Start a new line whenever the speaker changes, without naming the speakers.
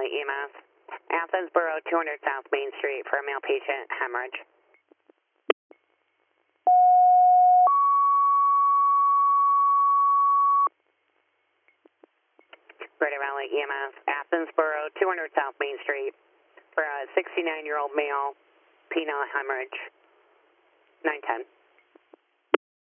Raleigh EMS. Athens Borough 200 South Main Street for a male patient, hemorrhage. Ready Raleigh EMS. Athens Borough 200 South Main Street for a 69-year-old male, penile hemorrhage. 910.